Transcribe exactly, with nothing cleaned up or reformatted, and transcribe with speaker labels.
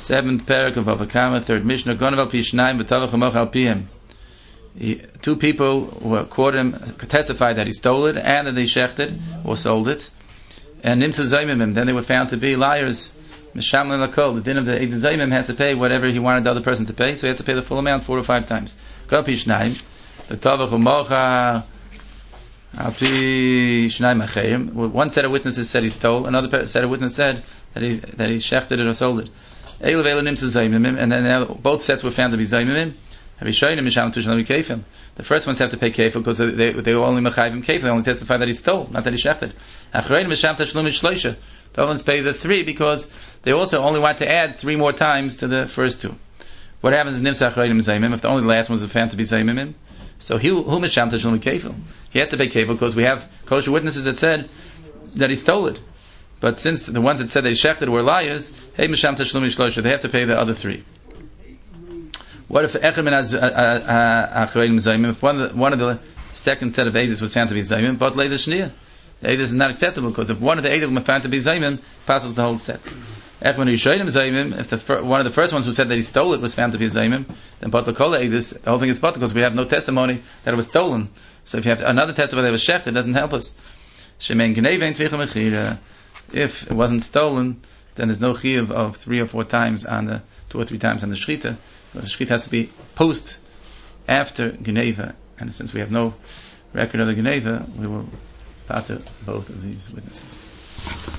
Speaker 1: Seventh parak of Avakama, third Mishnah. Gonav Pishnaim v'Tavach Hamoch al Piyim. Two people were caught him, testified that he stole it and that they shechted or sold it. And Nimsa Zaymimim, then they were found to be liars. Misham Lakol, the din of the Eid Zaymim has to pay whatever he wanted the other person to pay, so he has to pay the full amount four or five times. Gonav Pishnaim v'Tavach Hamoch al Piyim. One set of witnesses said he stole, another set of witnesses said that he that he shechted it or sold it. And then both sets were found to be Zaymimim. The first ones have to pay kefil because they they were only mechayvim kefil. They only testify that he stole, not that he shechted. The other ones pay the three because they also only want to add three more times to the first two. What happens in nimsa achrayim zaymim if the only last ones are found to be zaymimim? So he who misham tashlum kefil. He has to pay kefil because we have kosher witnesses that said that he stole it. But since the ones that said they shechted were liars, hey misham tashlum shlosha, they have to pay the other three. What if echem has achrayim zaymim? If one of the, one of the second set of edis was found to be zaymim, but later shnia, the edis is not acceptable because if one of the edis was found to be zaymim, passes the whole set. Echem yishayim zaymim, if the fir- one of the first ones who said that he stole it was found to be zaymim, then but the kol edis, the whole thing is but because we have no testimony that it was stolen. So if you have another testimony that it was shecht, it doesn't help us. Shemen gnevein tvicha mechira. If it wasn't stolen, then there's no chiyuv of three or four times on the two or three times on the shechita. Because the shechita has to be post after Geneva, and since we have no record of the Geneva, we will pater both of these witnesses.